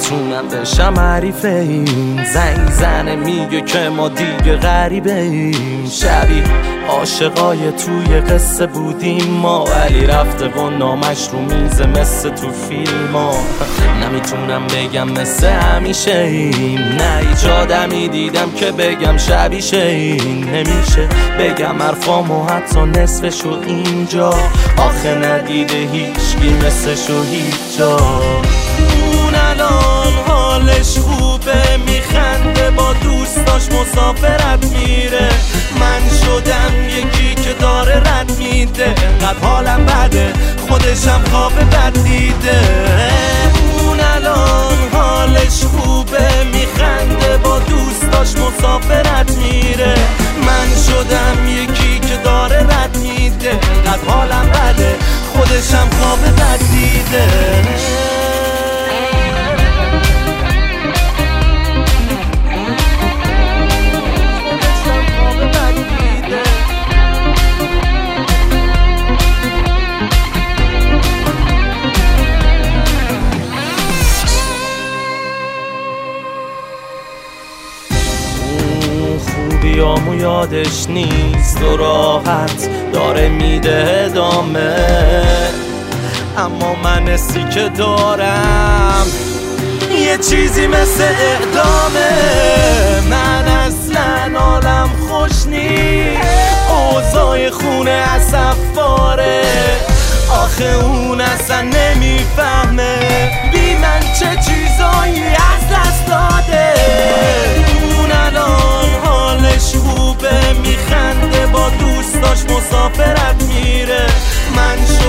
نمیتونم بشم حریف این. زنگ زنه میگه که ما دیگه غریبه ایم. شبیه عاشقای توی قصه بودیم ما، ولی رفته و نامش رو میزه مثل تو فیلم ها. نمیتونم بگم مثل همیشه ایم، نه هیچ آدمی دیدم که بگم شبیشه این. نمیشه بگم حرفامو حتی نصفشو اینجا، آخه ندیده هیچکی مثلشو هیچ جا. اون الان حالش خوبه، میخنده با دوستاش مسافرت میره. من شدم یکی که داره رد میده، انقدر حالم بده خودشم خواب بد دیده. اون الان حالش خوبه، میخنده با دوستاش مسافرت میره. من شدم یکی که داره رد میده، انقدر حالم بده خودشم خواب بد دیده. خوبیامو یادش نیست و راحت داره میده ادامه، اما من حسی که دارم یه چیزی مثل اعدامه. من اصلا حالم خوش نیست، اوضاع خونه اصفاره. آخه اون اصلا نمیفهمه بی من چه چیزایی از دست داده. اون الان حالش خوبه، میخنده با دوستاش مسافرت میره. من